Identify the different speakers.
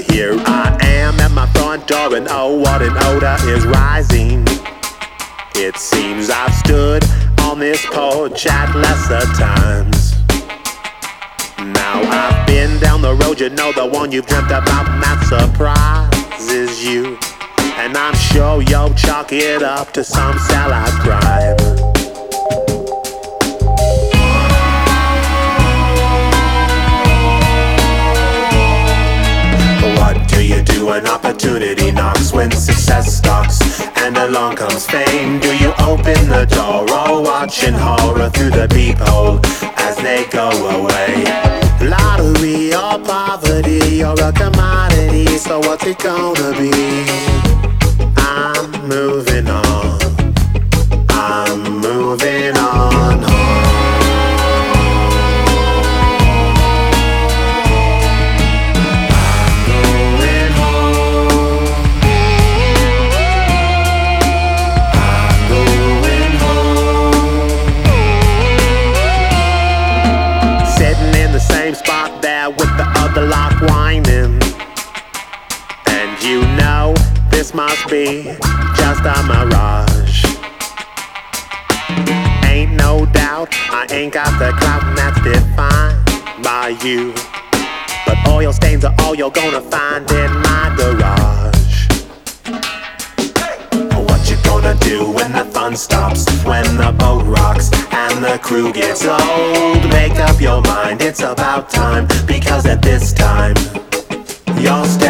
Speaker 1: Here I am at my front door, and oh, what an odor is rising. It seems I've stood on this porch at lesser times. Now I've been down the road, you know, the one you've dreamt about, and that surprises you. And I'm sure you'll chalk it up to some sellout crime. What do you do when opportunity knocks? When success stalks and along comes fame, do you open the door or watch in horror through the peephole as they go away? Lottery or poverty or a commodity, so what's it gonna be? I'm moving on, I'm moving on home. Same spot there with the other lot whining. And you know this must be just a mirage. Ain't no doubt I ain't got the clout, and that's defined by you. But oil stains are all you're gonna find in my garage. What you gonna do when the fun stops, when the boat rocks and the crew gets old? Make up your mind, it's about time, because at this time you're